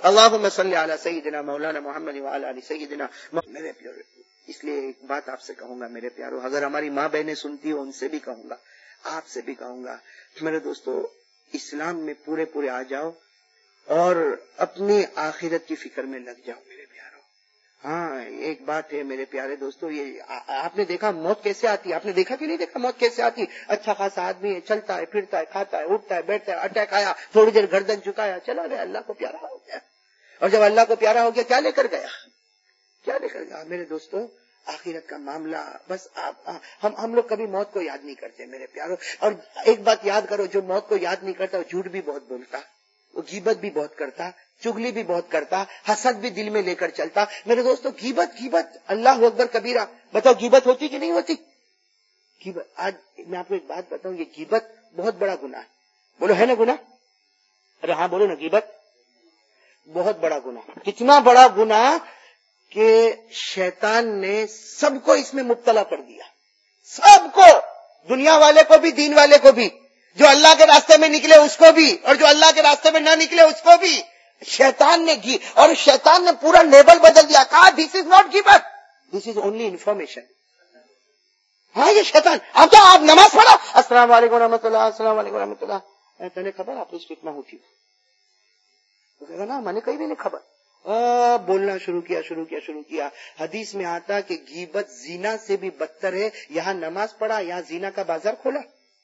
اللہم صلی علی سیدنا مولانا محمد وعلی آل سیدنا. میرے پیارو، اس لیے ایک بات آپ سے کہوں گا میرے پیارو، اگر ہماری ماں بہنیں سنتی ہو ان سے بھی کہوں گا، آپ سے بھی کہوں گا، میرے دوستو اسلام میں پورے آ جاؤ اور اپنی آخرت کی فکر میں لگ جاؤ میرے پیارو. ہاں ایک بات ہے میرے پیارے دوستو، یہ آپ نے دیکھا موت کیسے آتی ہے؟ آپ نے دیکھا کہ نہیں دیکھا موت کیسے آتی ہے؟ اچھا خاصا آدمی ہے، چلتا ہے پھرتا ہے کھاتا ہے اٹھتا ہے بیٹھتا ہے، اٹیک آیا تھوڑی دیر گردن جھکایا چلا گیا، اللہ کو پیارا ہو گیا. اور جب اللہ کو پیارا ہو گیا کیا لے کر گیا؟ کیا لے کر گیا میرے دوستو؟ آخرت کا معاملہ. بس ہم لوگ کبھی موت کو یاد نہیں کرتے میرے پیارو. اور ایک بات یاد کرو، جو موت کو یاد نہیں کرتا وہ جھوٹ بھی بہت بولتا، وہ غیبت بھی بہت کرتا، چگلی بھی بہت کرتا، حسد بھی دل میں لے کر چلتا. میرے دوستو غیبت اللہ اکبر کبیرہ. بتاؤ غیبت ہوتی کہ نہیں ہوتی؟ غیبت، آج میں آپ کو ایک بات بتاؤں، یہ غیبت بہت بڑا گناہ ہے. بولو ہے نا گناہ؟ ارے ہاں بولو نا، غیبت بہت بڑا گناہ. کتنا بڑا گناہ کہ شیطان نے سب کو اس میں مبتلا کر دیا، سب کو، دنیا والے کو بھی دین والے کو بھی، جو اللہ کے راستے میں نکلے اس کو بھی اور جو اللہ کے راستے میں نہ نکلے اس کو بھی. شیطان نے اور شیطان نے پورا لیبل بدل دیا، کہا دس از ناٹ غیبت، دس از اونلی انفارمیشن. ہاں یہ شیطان. آپ کیا آپ نماز پڑھا، السلام علیکم ورحمۃ اللہ، السلام علیکم ورحمۃ اللہ، تمہیں خبر آپ اس کتنا ہوتی ہے نا؟ میں نے کہیں بھی نہیں خبر. بولنا شروع کیا. حدیث میں آتا کہ غیبت زنا سے بھی بدتر ہے. یہاں نماز پڑھا، یہاں زنا کا بازار کھولا.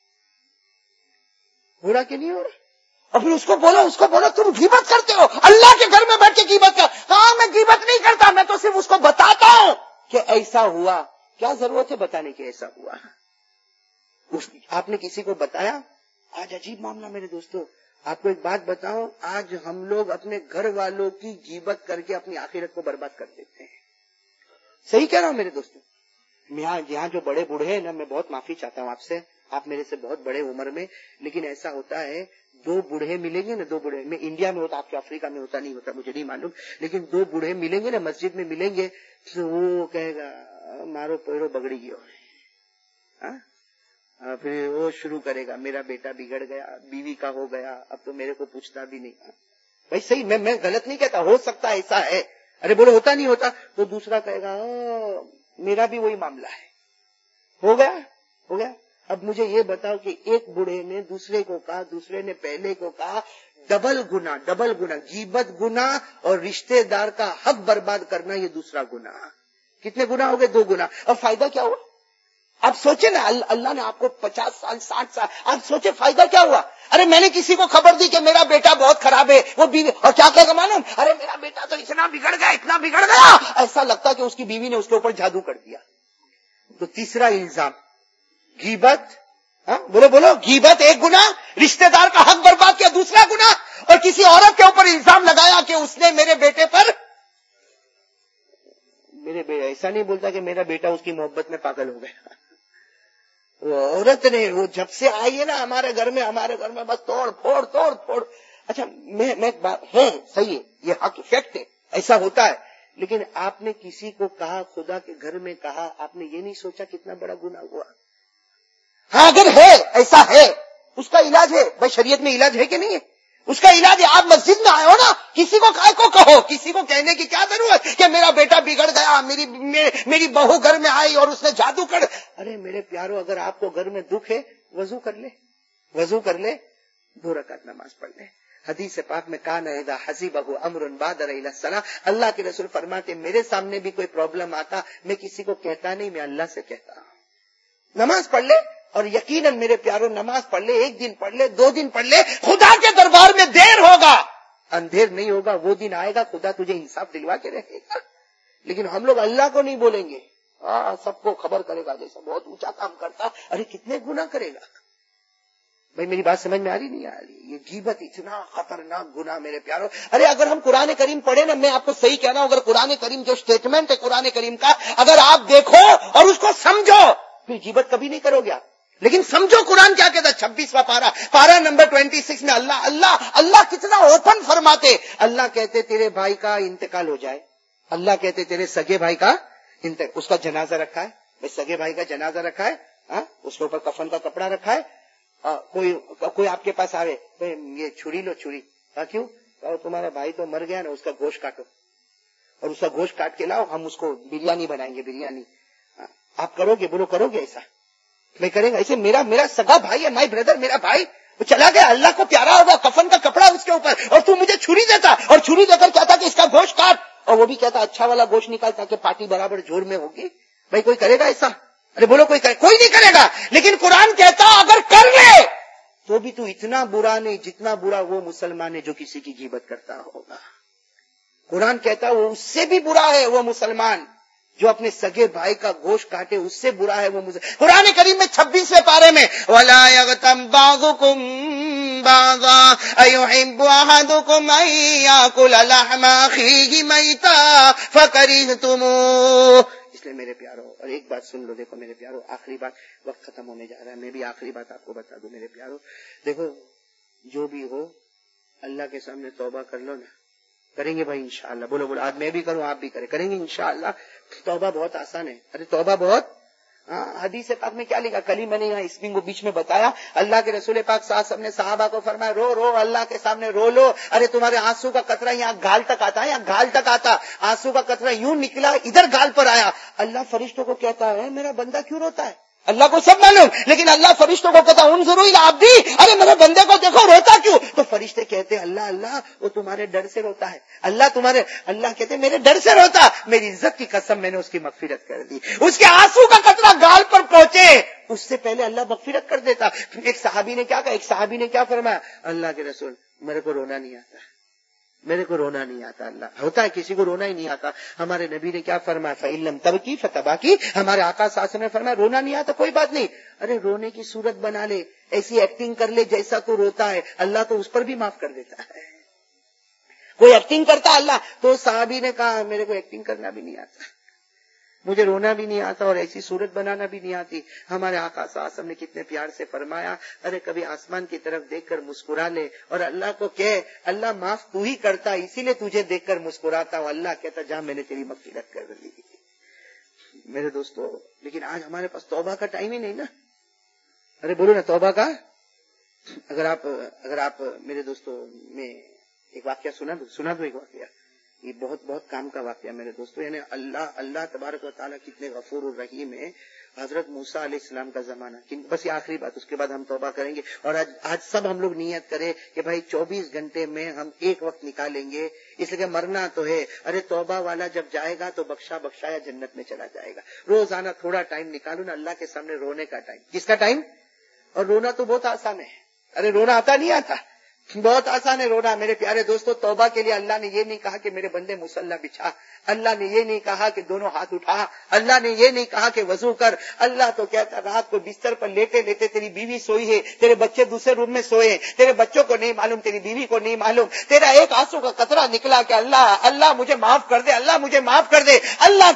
ہو رہا کہ نہیں ہو رہا؟ اور پھر اس کو بولا تم غیبت کرتے ہو، اللہ کے گھر میں بیٹھ کے غیبت کر. کہاں میں غیبت نہیں کرتا، میں تو صرف اس کو بتاتا ہوں کہ ایسا ہوا. کیا ضرورت ہے بتانے کی ایسا ہوا؟ آپ نے کسی کو بتایا؟ آج عجیب معاملہ میرے دوستو. آپ کو ایک بات بتاؤں، آج ہم لوگ اپنے گھر والوں کی غیبت کر کے اپنی آخرت کو برباد کر دیتے ہیں. صحیح کہہ رہا ہوں میرے دوستو. یہاں جو بڑے بوڑھے ہیں نا، میں بہت معافی چاہتا ہوں آپ سے، آپ میرے سے بہت بڑے عمر میں، لیکن ایسا ہوتا ہے دو بوڑھے ملیں گے نا، دو بوڑھے، میں انڈیا میں ہوتا، آپ کے افریقہ میں ہوتا نہیں ہوتا مجھے نہیں معلوم، لیکن دو بوڑھے ملیں گے نا، مسجد میں ملیں گے تو وہ کہے گا مارو پیرو بگڑی گیا. پھر وہ شروع کرے گا میرا بیٹا بگڑ گیا، بیوی کا ہو گیا، اب تو میرے کو پوچھتا بھی نہیں. بھائی صحیح، میں غلط نہیں کہتا، ہو سکتا ایسا ہے. ارے بولو ہوتا نہیں ہوتا. تو دوسرا کہے گا میرا بھی وہی معاملہ ہے. ہو گیا. اب مجھے یہ بتاؤ کہ ایک بوڑھے نے دوسرے کو کہا، دوسرے نے پہلے کو کہا، ڈبل گنا. غیبت گنا اور رشتے دار کا حق برباد کرنا یہ دوسرا گنا. کتنے گنا ہو گئے؟ 2 گنا. اور فائدہ کیا ہوا؟ آپ سوچے نا، اللہ نے آپ کو 50 سال 60 سال، آپ سوچے فائدہ کیا ہوا؟ ارے میں نے کسی کو خبر دی کہ میرا بیٹا بہت خراب ہے، وہ بیوی، اور کیا کہے گا معلوم؟ ارے میرا بیٹا تو اتنا بگڑ گیا، ایسا لگتا کہ اس کی بیوی نے اس کے اوپر جادو کر دیا. تو تیسرا الزام غیبت. بولو غیبت ایک گنا، رشتہ دار کا حق برباد کیا دوسرا گنا، اور کسی عورت کے اوپر الزام لگایا کہ اس نے میرے بیٹے پر، ایسا نہیں بولتا کہ میرا بیٹا اس کی محبت میں پاگل ہو گیا. وہ عورت نے، وہ جب سے آئی ہے نا ہمارے گھر میں بس توڑ پھوڑ. اچھا میں بات ہے صحیح ہے، یہ حق فیکٹ ہے، ایسا ہوتا ہے. لیکن آپ نے کسی کو کہا، خدا کے گھر میں کہا، آپ نے یہ نہیں سوچا کتنا بڑا گناہ ہوا. ہاں اگر ہے، ایسا ہے، اس کا علاج ہے. بھائی شریعت میں علاج ہے کہ نہیں ہے؟ اس کا علاج ہے. آپ مسجد میں آئے ہو نا، کسی کو کہو، کسی کو کہنے کی کیا ضرورت کہ میرا بیٹا بگڑ گیا، میری بہو گھر میں آئی اور اس نے جادو کر. ارے میرے پیارو، اگر آپ کو گھر میں دکھ ہے، وضو کر لے 2 رکعت نماز پڑھ لے. حدیث پاک میں کان اذا حسبہ امر بادر الی الصلاۃ، اللہ کے رسول فرماتے میرے سامنے بھی کوئی پرابلم آتا، میں کسی کو کہتا نہیں، میں اللہ سے کہتا ہوں نماز پڑھ لے. اور یقیناً میرے پیارو، نماز پڑھ لے، 1 دن پڑھ لے، 2 دن پڑھ لے، خدا کے دربار میں دیر ہوگا، اندھیر نہیں ہوگا. وہ دن آئے گا خدا تجھے انصاف دلوا کے رہے گا. لیکن ہم لوگ اللہ کو نہیں بولیں گے، سب کو خبر کرے گا جیسا بہت اونچا کام کرتا. ارے کتنے گناہ کرے گا. بھائی میری بات سمجھ میں آ رہی نہیں آ رہی؟ یہ غیبت اتنا خطرناک گناہ میرے پیارو. ارے اگر ہم قرآن کریم پڑھیں نا، میں آپ کو صحیح کہہ رہا ہوں، اگر قرآن کریم جو اسٹیٹمنٹ ہے قرآن کریم کا، اگر آپ دیکھو اور اس کو سمجھو، پھر غیبت کبھی نہیں کرو گے. لیکن سمجھو قرآن کیا کہتا ہے. 26واں پارہ نمبر 26 میں اللہ کتنا اوپن فرماتے. اللہ کہتے تیرے بھائی کا انتقال ہو جائے، اللہ کہتے تیرے سگے بھائی کا اس کا جنازہ رکھا ہے. بھائی سگے بھائی کا جنازہ رکھا ہے، اس کے اوپر کفن کا کپڑا رکھا ہے. کوئی آپ کے پاس آوے، یہ چھری لو، چھری کیوں؟ اور تمہارا بھائی تو مر گیا نا، اس کا گوشت کاٹو اور اس کا گوشت کاٹ کے لاؤ، ہم اس کو بریانی بنائیں گے، بریانی۔ آپ کرو گے؟ بولو کرو گے ایسا؟ میں کرے گا ایسے؟ میرا سگا بھائی ہے، مائی بردر، میرا بھائی وہ چلا گیا، اللہ کو پیارا ہوگا، کفن کا کپڑا اس کے اوپر، اور تو مجھے چھری دیتا اور چھری دے کر کہتا کہ اس کا گوشت کاٹ، اور وہ بھی کہتا اچھا والا گوشت نکال تاکہ پارٹی برابر جوڑ میں ہوگی۔ بھائی کوئی کرے گا ایسا؟ ارے بولو کوئی نہیں کرے گا۔ لیکن قرآن کہتا اگر کر لے تو بھی تو اتنا برا نہیں جتنا برا وہ مسلمان ہے جو کسی کی غیبت کرتا ہوگا۔ قرآن کہتا وہ اس سے بھی برا ہے وہ مسلمان جو اپنے سگے بھائی کا گوشت کاٹے، اس سے برا ہے وہ مسلمان۔ قرآن کریم میں 26ویں پارے میں وَلَا يَغْتَمْ بَعْضُكُمْ بَعْضًا أَيُحِبُّ أَحَدُكُمْ أَن يَأْكُلَ لَحْمَ أَخِيهِ مَيْتًا فَكَرِهْتُمُوهُ۔ اس لیے میرے پیارو، اور ایک بات سن لو، دیکھو میرے پیارو، آخری بات، وقت ختم ہونے جا رہا ہے، میں بھی آخری بات آپ کو بتا دوں میرے پیارو۔ دیکھو جو بھی ہو اللہ کے سامنے توبہ کر لو نا، کریں گے بھائی انشاءاللہ، بولو بولو، آج میں بھی کروں آپ بھی کریں گے انشاءاللہ۔ توبہ بہت آسان ہے، ارے توبہ بہت، حدیث پاک میں کیا لکھا؟ کل ہی میں نے یہاں اسپنگ کو بیچ میں بتایا، اللہ کے رسول پاک صلی اللہ علیہ وسلم نے صحابہ کو فرمایا رو رو اللہ کے سامنے رو لو، ارے تمہارے آنسو کا قطرہ یہاں گال تک آتا ہے، یہاں گال تک آتا، آنسو کا قطرہ یوں نکلا ادھر گال پر آیا، اللہ فرشتوں کو کہتا ہے میرا بندہ کیوں روتا ہے؟ اللہ کو سب معلوم، لیکن اللہ فرشتوں کو کہتا انظروا الی عبدی، ارے میرے بندے کو دیکھو روتا کیوں؟ تو فرشتے کہتے اللہ وہ تمہارے ڈر سے روتا ہے، اللہ کہتے میرے ڈر سے روتا، میری عزت کی قسم میں نے اس کی مغفرت کر دی، اس کے آنسو کا قطرہ گال پر پہنچے اس سے پہلے اللہ مغفرت کر دیتا۔ ایک صحابی نے کیا فرمایا؟ اللہ کے رسول میرے کو رونا نہیں آتا، میرے کو رونا نہیں آتا۔ اللہ ہوتا ہے کسی کو رونا ہی نہیں آتا، ہمارے نبی نے کیا فرمایا؟ فَإِن لَّمْ تَبْكِ فَتَبَاكِ، ہمارے آقا صلی اللہ علیہ وسلم نے فرمایا رونا نہیں آتا کوئی بات نہیں، ارے رونے کی صورت بنا لے، ایسی ایکٹنگ کر لے جیسا تو روتا ہے، اللہ تو اس پر بھی معاف کر دیتا ہے۔ کوئی ایکٹنگ کرتا اللہ، تو صحابی نے کہا میرے کو ایکٹنگ کرنا بھی نہیں آتا، مجھے رونا بھی نہیں آتا اور ایسی صورت بنانا بھی نہیں آتی۔ ہمارے آقا صلی اللہ علیہ وسلم نے کتنے پیار سے فرمایا ارے کبھی آسمان کی طرف دیکھ کر مسکرا لے اور اللہ کو کہے اللہ معاف تو ہی کرتا اسی لیے تجھے دیکھ کر مسکراتا ہوں، اللہ کہتا جہاں میں نے تیری مغفرت کر دی۔ میرے دوستو لیکن آج ہمارے پاس توبہ کا ٹائم ہی نہیں نا، ارے بولو نا توبہ کا۔ اگر آپ میرے دوستو میں ایک واقعہ سنا دو ایک واقعہ، یہ بہت بہت کام کا واقعہ میرے دوستو، یعنی اللہ تبارک و تعالیٰ کتنے غفور الرحیم ہے۔ حضرت موسیٰ علیہ السلام کا زمانہ، بس یہ آخری بات، اس کے بعد ہم توبہ کریں گے، اور آج سب ہم لوگ نیت کریں کہ بھائی 24 گھنٹے میں ہم ایک وقت نکالیں گے، اس لیے کہ مرنا تو ہے، ارے توبہ والا جب جائے گا تو بخشایا جنت میں چلا جائے گا۔ روزانہ تھوڑا ٹائم نکالو نا اللہ کے سامنے رونے کا ٹائم، کس کا ٹائم؟ اور رونا تو بہت آسان ہے، ارے رونا آتا نہیں آتا، بہت آسان ہے رونا میرے پیارے دوستو۔ توبہ کے لیے اللہ نے یہ نہیں کہا کہ میرے بندے مصلی بچھا، اللہ نے یہ نہیں کہا کہ دونوں ہاتھ اٹھا، اللہ نے یہ نہیں کہا کہ وضو کر، اللہ تو کہتا رات کو بستر پر لیتے لیتے تیری بیوی سوئی ہے، تیرے بچے دوسرے روم میں سوئے، تیرے بچوں کو نہیں معلوم، تیری بیوی کو نہیں معلوم، تیرا ایک آنسو کا قطرہ نکلا کہ اللہ مجھے معاف کر دے، اللہ مجھے معاف کر دے۔ اللہ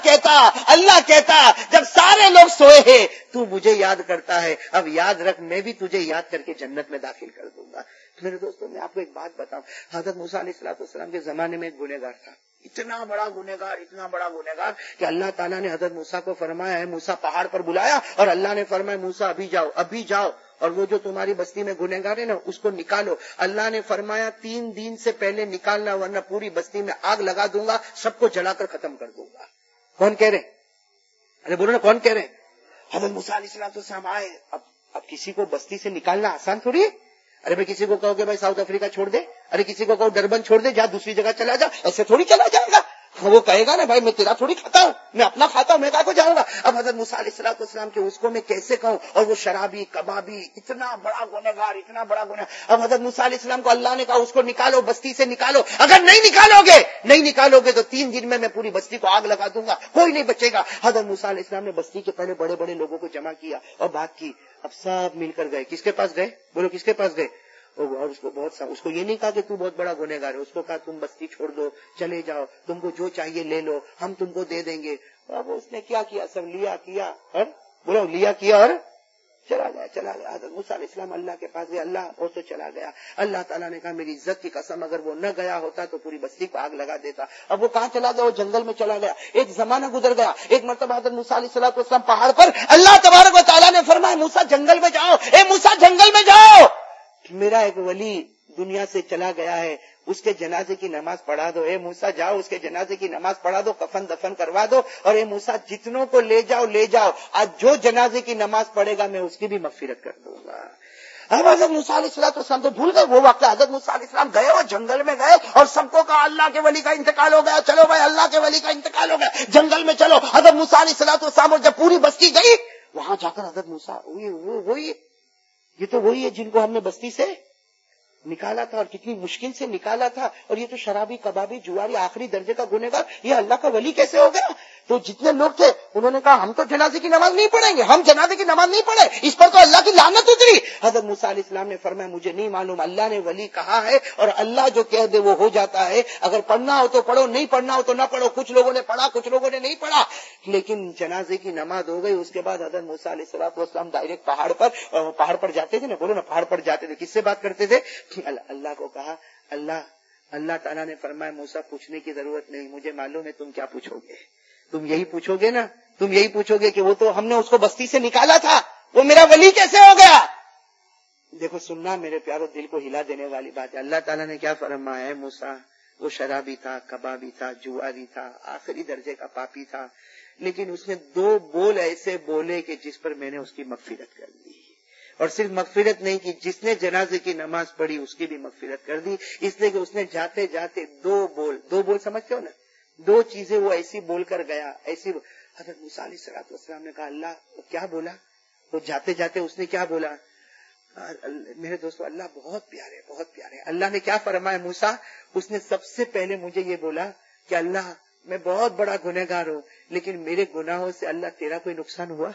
کہتا جب سارے لوگ سوئے ہیں تو مجھے یاد کرتا ہے، اب یاد رکھ میں بھی تجھے یاد کر کے جنت میں داخل کر دوں گا۔ میرے دوستوں میں آپ کو ایک بات بتاؤں، حضرت موسیٰ علیہ السلام کے زمانے میں ایک گنہگار تھا، اتنا بڑا گنہگار کہ اللہ تعالیٰ نے حضرت موسیٰ کو فرمایا ہے، موسیٰ پہاڑ پر بلایا اور اللہ نے فرمایا موسیٰ ابھی جاؤ اور وہ جو تمہاری بستی میں گنہگار ہے نا اس کو نکالو۔ اللہ نے فرمایا 3 دن سے پہلے نکالنا ورنہ پوری بستی میں آگ لگا دوں گا، سب کو جلا کر ختم کر دوں گا۔ کون کہہ رہے؟ ارے بولو نا کون کہہ رہے؟ حضرت موسیٰ علیہ السلام آئے۔ اب کسی کو بستی سے نکالنا آسان تھوڑی ہے، ارے میں کسی کو کہو کہ بھائی ساؤتھ افریقہ چھوڑ دے، ارے کسی کو کہو ڈربن چھوڑ دے جا دوسری جگہ چلا جا، ایسے تھوڑی چلا جائے گا، وہ کہے گا نا بھائی میں تیرا تھوڑی کھاتا ہوں، میں اپنا کھاتا ہوں، میں کہاں کو جاؤں گا۔ اب حضرت موسیٰ علیہ السلام کے اس کو میں کیسے کہوں، اور وہ شرابی کبابی اتنا بڑا گنہگار۔ اب حضرت موسیٰ علیہ السلام کو اللہ نے کہا اس کو نکالو، بستی سے نکالو، اگر نہیں نکالو گے تو 3 دن میں پوری بستی کو آگ لگا دوں گا، کوئی نہیں بچے گا۔ حضرت موسیٰ علیہ السلام نے بستی کے پہلے بڑے بڑے لوگوں کو جمع کیا اور بات کی، اب سب مل کر گئے، کس کے پاس گئے؟ بولو کس کے پاس گئے؟ اور اس کو یہ نہیں کہا کہ تو بہت بڑا گنہگار ہے، اس کو کہا تم بستی چھوڑ دو، چلے جاؤ، تم کو جو چاہیے لے لو، ہم تم کو دے دیں گے۔ اب اس نے کیا سب لیا اور چلا گیا۔ حضرت موسیٰ علیہ السلام اللہ کے پاس گئے، اللہ اور تو چلا گیا۔ اللہ تعالیٰ نے کہا میری عزت کی قسم اگر وہ نہ گیا ہوتا تو پوری بستی کو آگ لگا دیتا۔ اب وہ کہاں چلا گیا؟ وہ جنگل میں چلا گیا۔ ایک زمانہ گزر گیا، ایک مرتبہ حضرت موسیٰ علیہ السلام پہاڑ پر، اللہ تبارک و تعالیٰ نے فرمایا موسیٰ جنگل میں جاؤ، اے موسیٰ جنگل میں جاؤ، میرا ایک ولی دنیا سے چلا گیا ہے، اس کے جنازے کی نماز پڑھا دو. اے موسیٰ جاؤ اس کے جنازے کی نماز پڑھا دو, کفن دفن کروا دو, اور اے موسیٰ جتنوں کو لے جاؤ, آج جو جنازے کی نماز پڑھے گا میں اس کی بھی مغفرت کر دوں گا. اب حضرت موسیٰ علیہ السلام تو بھول گئے وہ واقعہ. حضرت موسیٰ علیہ السلام گئے اور جنگل میں گئے اور سب کو کہا اللہ کے ولی کا انتقال ہو گیا, چلو بھائی اللہ کے ولی کا انتقال ہو گیا, جنگل میں چلو. حضرت موسیٰ علیہ السلام اور جب پوری بستی گئی وہاں جا کر حضرت موسیٰ وہی یہ تو وہی ہے جن کو ہم نے بستی سے نکالا تھا اور کتنی مشکل سے نکالا تھا, اور یہ تو شرابی کبابی جواری آخری درجے کا گنہگار, یہ اللہ کا ولی کیسے ہو گیا؟ تو جتنے لوگ تھے انہوں نے کہا ہم تو جنازے کی نماز نہیں پڑھیں گے, ہم جنازے کی نماز نہیں پڑھے, اس پر تو اللہ کی لعنت اتری. حضرت موسیٰ علیہ السلام نے فرمایا مجھے نہیں معلوم, اللہ نے ولی کہا ہے اور اللہ جو کہہ دے وہ ہو جاتا ہے. اگر پڑھنا ہو تو پڑھو, نہیں پڑھنا ہو تو نہ پڑھو. کچھ لوگوں نے پڑھا, کچھ لوگوں نے نہیں پڑھا, لیکن جنازے کی نماز ہو گئی. اس کے بعد حضرت موسیٰ علیہ السلام ڈائریکٹ پہاڑ پر جاتے تھے نا, بولو نا پہاڑ پر جاتے تھے. کس سے بات کرتے تھے؟ اللہ کو کہا اللہ تعالیٰ نے فرمایا موسیٰ پوچھنے کی ضرورت نہیں, مجھے معلوم ہے تم کیا پوچھو گے. تم یہی پوچھو گے نا, تم یہی پوچھو گے کہ وہ تو ہم نے اس کو بستی سے نکالا تھا, وہ میرا ولی کیسے ہو گیا. دیکھو سننا میرے پیارو, دل کو ہلا دینے والی بات ہے. اللہ تعالیٰ نے کیا فرمایا ہے, موسیٰ وہ شرابی تھا, کبابی تھا, جواری تھا, آخری درجے کا پاپی تھا, لیکن اس نے 2 بول ایسے بولے کہ جس پر میں نے اس کی مغفرت کر دی. اور صرف مغفرت نہیں کی, جس نے جنازے کی نماز پڑھی اس کی بھی مغفرت کر دی, اس لیے کہ اس نے جاتے جاتے 2 بول سمجھتے ہو نا, 2 چیزیں وہ ایسی بول کر گیا, ایسی. حضرت موسیٰ علیہ السلام نے کہا اللہ کیا بولا, تو جاتے جاتے اس نے کیا بولا. میرے دوستو اللہ بہت پیارے, بہت پیارے. اللہ نے کیا فرمایا موسیٰ, اس نے سب سے پہلے مجھے یہ بولا کہ اللہ میں بہت بڑا گنہگار ہوں, لیکن میرے گناہوں سے اللہ تیرا کوئی نقصان ہوا.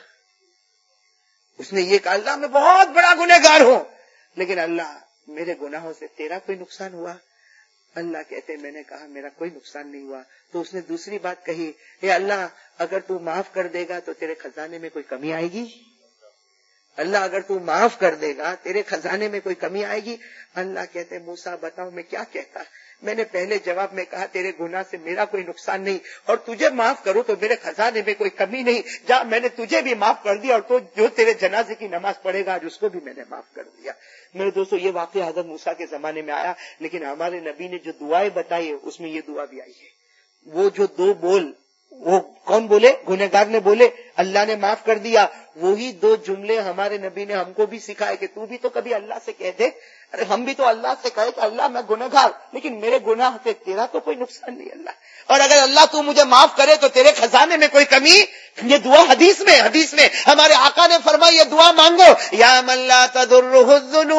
اس نے یہ کہا اللہ میں بہت بڑا گنہگار ہوں, لیکن اللہ میرے گناہوں سے تیرا کوئی نقصان ہوا. اللہ کہتے میں نے کہا میرا کوئی نقصان نہیں ہوا. تو اس نے دوسری بات کہی, اے اللہ اگر تو معاف کر دے گا تو تیرے خزانے میں کوئی کمی آئے گی. اللہ اگر تو معاف کر دے گا تیرے خزانے میں کوئی کمی آئے گی. اللہ کہتے موسیٰ بتاؤ میں کیا کہتا, میں نے پہلے جواب میں کہا تیرے گناہ سے میرا کوئی نقصان نہیں, اور تجھے معاف کرو تو میرے خزانے میں کوئی کمی نہیں. جا میں نے تجھے بھی معاف کر دیا, اور تو جو تیرے جنازے کی نماز پڑھے گا آج اس کو بھی میں نے معاف کر دیا. میرے دوستو یہ واقعہ حضرت موسیٰ کے زمانے میں آیا, لیکن ہمارے نبی نے جو دعائیں بتائی ہے اس میں یہ دعا بھی آئی ہے. وہ جو 2 بول وہ کون بولے, گنہگار نے بولے, اللہ نے معاف کر دیا. وہی 2 جملے ہمارے نبی نے ہم کو بھی سکھائے کہ تو بھی تو کبھی اللہ سے کہہ دے, ارے ہم بھی تو اللہ سے کہے کہ اللہ میں گنہگار, لیکن میرے گناہ سے تیرا تو کوئی نقصان نہیں اللہ, اور اگر اللہ تو مجھے معاف کرے تو تیرے خزانے میں کوئی کمی. یہ دعا حدیث میں ہمارے آقا نے فرمایا یہ دعا مانگو, یا من لا تضرہ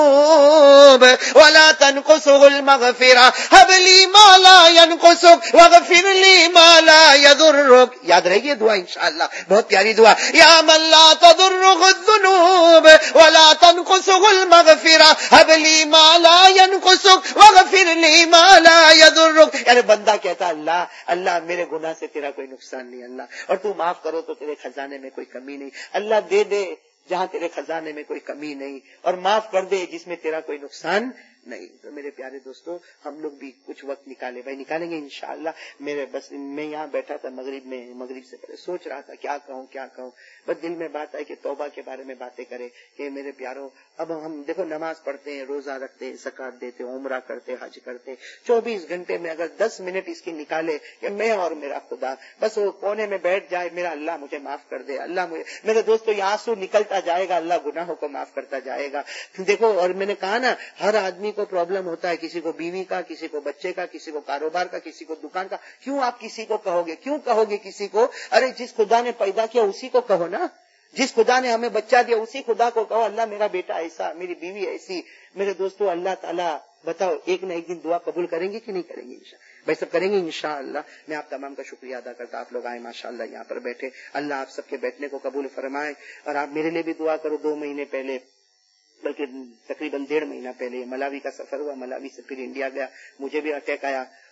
الذنوب ولا تنقصہ المغفرہ ہب لی ما لا ینقصک واغفر لی ما لا یضرک. یاد رہے گی یہ دعا انشاءاللہ, بہت پیاری دعا. یا من لا تضرہ الذنوب ولا تنقصہ المغفرہ ہب لی ما لا ینقصک واغفر لی ما لا یضرک. یعنی بندہ کہتا اللہ میرے گناہ سے تیرا کوئی نقصان نہیں اللہ, اور تو معاف کرو تو تیرے خزانے میں کوئی کمی نہیں. اللہ دے دے جہاں تیرے خزانے میں کوئی کمی نہیں, اور معاف کر دے جس میں تیرا کوئی نقصان نہیں. تو میرے پیارے دوستو ہم لوگ بھی کچھ وقت نکالیں گے انشاءاللہ. میں یہاں بیٹھا تھا مغرب سے پہلے سوچ رہا تھا کیا کہوں, بس دل میں بات ہے کہ توبہ کے بارے میں باتیں کرے. کہ میرے پیاروں اب ہم دیکھو نماز پڑھتے ہیں, روزہ رکھتے ہیں, زکات دیتے, عمرہ کرتے, حج کرتے, 24 گھنٹے میں اگر 10 منٹ اس کی نکالے کہ میں اور میرا خدا بس وہ کونے میں بیٹھ جائے, میرا اللہ مجھے معاف کر دے, اللہ مجھے. میرے دوستو یہ آنسو نکلتا جائے گا, اللہ گناہوں کو معاف کرتا جائے گا. دیکھو اور میں نے کہا نا ہر آدمی کو پرابلم ہوتا ہے, کسی کو بیوی کا, کسی کو بچے کا, کسی کو کاروبار کا, کسی کو دکان کا. کیوں آپ کسی کو کہو گے, کیوں کہو گے کسی کو؟ ارے جس خدا نے پیدا کیا اسی کو کہو نا, جس خدا نے ہمیں بچہ دیا اسی خدا کو کہو اللہ میرا بیٹا ایسا, میری بیوی ایسی. میرے دوستو اللہ تعالیٰ بتاؤ ایک نہ ایک دن دعا قبول کریں گے کہ نہیں کریں گے؟ بھائی سب کریں گے انشاءاللہ. میں آپ تمام کا شکریہ ادا کرتا, آپ لوگ آئے ماشاءاللہ یہاں پر بیٹھے. اللہ آپ سب کے بیٹھنے کو قبول فرمائے, اور آپ میرے لیے بھی دعا کرو. 2 مہینے پہلے بلکہ تقریباً 1.5 مہینہ پہلے ملاوی کا سفر ہوا, ملاوی سے پھر انڈیا گیا, مجھے بھی اٹیک آیا,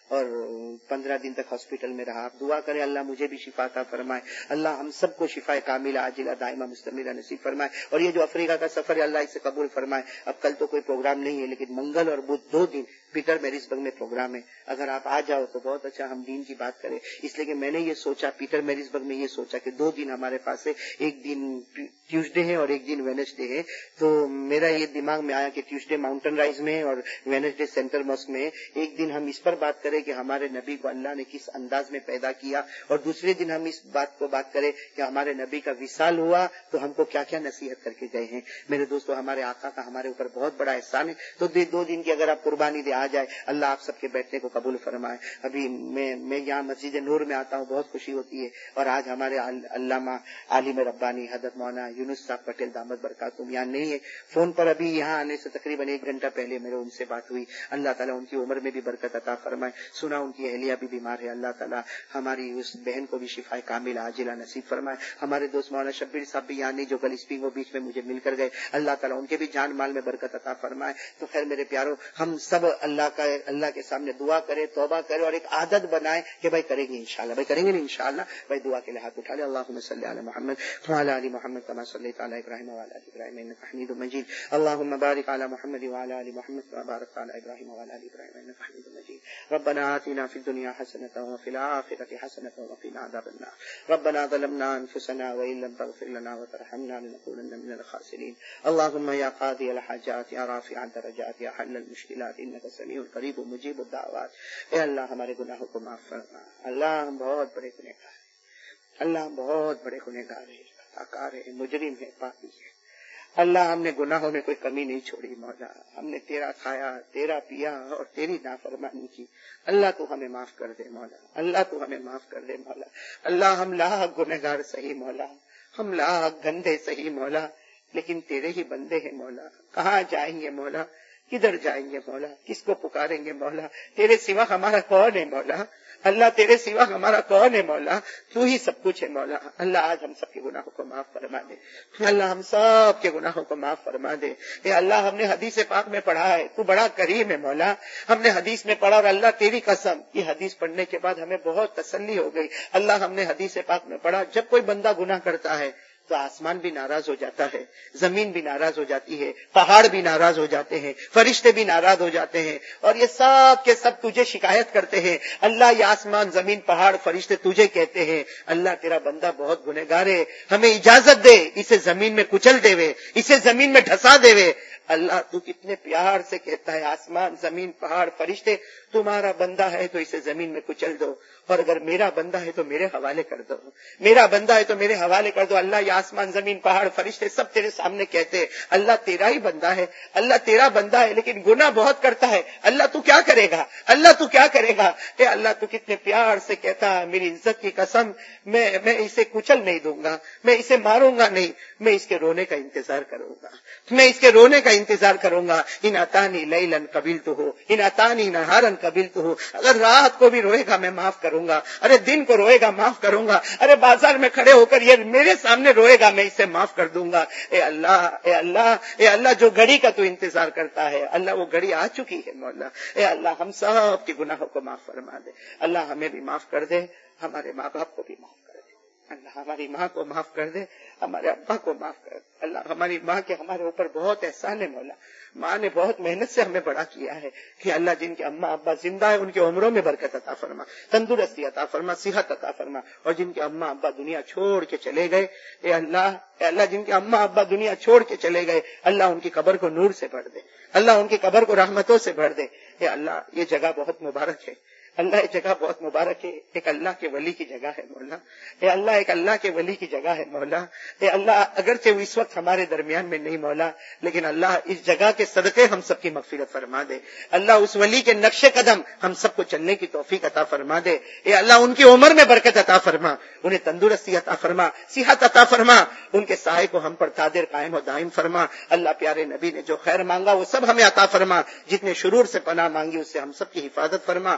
اور 15 दिन तक हॉस्पिटल में रहा. आप दुआ करें अल्लाह मुझे भी शिफा अता फरमाए, अल्लाह हम सबको शिफा कामिला आजिला दाइमा मुस्तमिला नसीब फरमाए. और ये जो अफ्रीका का सफर है अल्लाह इसे कबूल फरमाए. अब कल तो कोई प्रोग्राम नहीं है, लेकिन मंगल और बुध 2 दिन पीटर मैरिजबर्ग में प्रोग्राम है. अगर आप आ जाओ तो बहुत अच्छा, हम दीन की बात करें. इसलिए कि मैंने ये सोचा, पीटर मैरिजबर्ग में ये सोचा कि 2 दिन हमारे पास है, एक दिन ट्यूसडे है और एक दिन वेडनेसडे है. तो मेरा ये दिमाग में आया कि ट्यूसडे माउंटेन राइज में और वेडनेसडे सेंट्रल मॉस्क में एक दिन हम इस पर बात करें कि हमारे नबी को अल्लाह ने किस अंदाज में पैदा किया, और दूसरे दिन हम इस बात को बात करें कि हमारे नबी का विसाल हुआ तो हमको क्या क्या नसीहत करके गए हैं. मेरे दोस्तों, हमारे आका का हमारे ऊपर बहुत बड़ा एहसान है. तो 2 दिन की अगर आप कुर्बानी दे आ जाए, अल्लाह आप सबके बैठने को कबूल फरमाए. अभी मैं यहाँ मस्जिद नूर में आता हूँ, बहुत खुशी होती है. और आज हमारे अल्लामा आलिम रब्बानी हजरत मौलाना यूनुस साहब पटेल दामद बरकातुहू यहाँ नहीं है. फोन पर अभी यहाँ आने से तकरीबन 1 घंटा पहले मेरे उनसे बात हुई. अल्लाह ताला उनकी उम्र में भी बरकत अता फरमाए. सुना उनकी अहलिया भी बीमार है, अल्लाह ताला हमारी उस बहन को भी शिफाए कामिला आजिला नसीब फरमाए. हमारे दोस्त मौलाना शब्बीर साहब भी यहाँ नहीं, जो कल स्पींगो बीच में मुझे मिलकर गए, अल्लाह ताला उनके भी जान माल में बरकत अता फरमाए. तो खैर मेरे प्यारो, हम सब अल्लाह के सामने दुआ करें, तौबा करें और एक आदत बनाएं कि भाई करेंगे इंशाल्लाह, भाई करेंगे नहीं इंशाल्लाह. भाई दुआ के लिए हाथ उठा ले. अल्लाहुम्मा सल्ली अला मुहम्मद व अला आलि मुहम्मद कमा सल्लैता अला इब्राहीम व अला आलि इब्राहीम इन्नका हमीदुम मजीद. अल्लाहुम्मा बारिक अला मुहम्मद व अला आलि मुहम्मद कमा बारकता अला इब्राहीम व अला आलि इब्राहीम इन्नका हमीदुम मजीद. रब्बना आतिना फिद दुनिया हसनतन व फिल आखिरति हसनतन व क़िना अज़ाबन्नार. रब्बना ज़लमना अनफुसना व इन लम तग़फिर लना व तरहमना लनकूनन्ना मिनल ख़ासिरीन. अल्लाहुम्मा या क़ादियल हाजात या राफ़िअद दरजात या हल्लल मुश्किलात इन्नका समीउन क़रीब मुजीबुद दाअवात. ए अल्लाह, हमारे गुनाहों को माफ फरमा. अल्लाह, हम बहुत बड़े गुनहगार हैं. अल्लाह, हम बहुत बड़े गुनहगार हैं, खताकार हैं, मुजरिम हैं, पापी हैं. अल्लाह, हमने गुनाहों में कोई कमी नहीं छोड़ी. मौला, हमने तेरा खाया, तेरा पिया और तेरी नाफरमानी की. अल्लाह, तू हमें माफ कर दे मौला. अल्लाह, तू हमें माफ कर दे मौला. अल्लाह, हम लाख गुनहगार सही मौला, हम लाख गंदे सही मौला, लेकिन तेरे ही बंदे हैं मौला. कहाँ जाएंगे मौला, किधर जाएंगे मौला, किसको पुकारेंगे मौला. तेरे सिवा हमारा कौन है मौला. अल्लाह, तेरे सिवा हमारा कौन है मौला. तू ही सब कुछ है मौला. अल्लाह, आज हम सबके गुनाहों को माफ फरमा दे. अल्लाह, हम सब के गुनाहों को माफ फरमा दे. ये अल्लाह, हमने हदीस पाक में पढ़ा है, तू बड़ा करीम है मौला. हमने हदीस में पढ़ा और अल्लाह तेरी कसम, ये हदीस पढ़ने के बाद हमें बहुत तसल्ली हो गई. अल्लाह, हमने हदीस पाक में पढ़ा, जब कोई बंदा गुनाह करता है तो आसमान भी नाराज हो जाता है, जमीन भी नाराज हो जाती है, पहाड़ भी नाराज हो जाते हैं, फरिश्ते भी नाराज हो जाते हैं, और ये सब के सब तुझे शिकायत करते हैं. अल्लाह, ये आसमान, जमीन, पहाड़, फरिश्ते तुझे कहते हैं, अल्लाह तेरा बंदा बहुत गुनहगार है, हमें इजाजत दे, इसे जमीन में कुचल देवे, इसे जमीन में ढसा देवे. अल्लाह, तू कितने प्यार से कहता है, आसमान, जमीन, पहाड़, फरिश्ते, तुम्हारा बंदा है तो इसे जमीन में कुचल दो, और अगर मेरा बंदा है तो मेरे हवाले कर दो, मेरा बंदा है तो मेरे हवाले कर दो. अल्लाह, ये आसमान, जमीन, पहाड़, फरिश्ते सब तेरे सामने कहते हैं, अल्लाह तेरा ही बंदा है, अल्लाह तेरा बंदा है, लेकिन गुनाह बहुत करता है. अल्लाह, तू क्या करेगा. अल्लाह, तू क्या करेगा. ए अल्लाह, तू कितने प्यार से कहता है, मेरी इज्जत की कसम, मैं इसे कुचल नहीं दूंगा, मैं इसे मारूंगा नहीं, मैं इसके रोने का इंतजार करूंगा, मैं इसके रोने का इंतजार करूंगा. इन अतानी लैलन कबिलतु हो, इन अतानी नहारन कबिलतु हो. अगर रात को भी रोएगा मैं माफ करूंगा, अरे दिन को रोएगा माफ करूंगा, अरे बाजार में खड़े होकर ये मेरे सामने रोएगा मैं इसे माफ कर दूंगा. ए अल्लाह, ए अल्लाह, ए अल्लाह, जो घड़ी का तू इंतजार करता है, अल्लाह वो घड़ी आ चुकी है मौला. ए अल्लाह, हम सब के गुनाहों को माफ फरमा दे. अल्लाह, हमें भी माफ कर दे, हमारे माँ बाप को भी माफ कर दे. अल्लाह, हमारी माँ को माफ कर दे, हमारे अब्बा को माफ कर दे. अल्लाह, हमारी माँ के हमारे ऊपर बहुत एहसान है मौला. माँ ने बहुत मेहनत से हमें बड़ा किया है कि अल्लाह, जिनके अम्मा अब्बा जिंदा है उनके उम्रों में बरकत अता फरमा, तंदुरुस्ती अता फरमा, सेहत अता फरमा. और जिनके अम्मा अब्बा दुनिया छोड़ के चले गए, ए अल्लाह, जिनके अम्मा अब्बा दुनिया छोड़ के चले गए, अल्लाह उनकी कब्र को नूर से भर दे, अल्लाह उनकी कब्र को रहमतों से भर दे. ए अल्लाह, ये जगह बहुत मुबारक है. अल्लाह, ये जगह बहुत मुबारक है, एक अल्लाह के वली की जगह है मौला. ए अल्लाह, एक अल्लाह के वली की जगह है मौला. ए अल्लाह, अगरचे इस वक्त हमारे दरमियान में नहीं मौला, लेकिन अल्लाह इस जगह के सदके हम सबकी मगफिरत फरमा दे. अल्लाह, उस वली के नक्शे कदम हम सबको चलने की तौफीक अता फरमा दे. ए अल्लाह, उनकी उम्र में बरकत अता फरमा, उन्हें तंदुरुस्ती अता फरमा, सेहत अता फरमा, उनके साए को हम पर तादिर कायम और दायम फरमा. अल्लाह, प्यारे नबी ने जो खैर मांगा वो सब हमें अता फरमा, जितने शुरूर से पनाह मांगी उससे हम सबकी हिफाजत फरमा. इन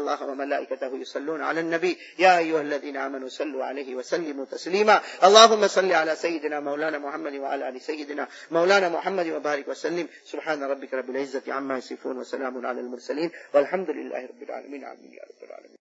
اللہ وملائکتہ یصلون علی النبی یا ایھا الذین آمنوا صلوا علیہ وسلموا تسلیما اللهم صل علی سیدنا مولانا محمد وعلى آل سیدنا مولانا محمد وبارک وسلم سبحان ربک رب العزة عما یصفون وسلام علی المرسلین والحمد للہ رب العالمین آمین یا رب العالمین.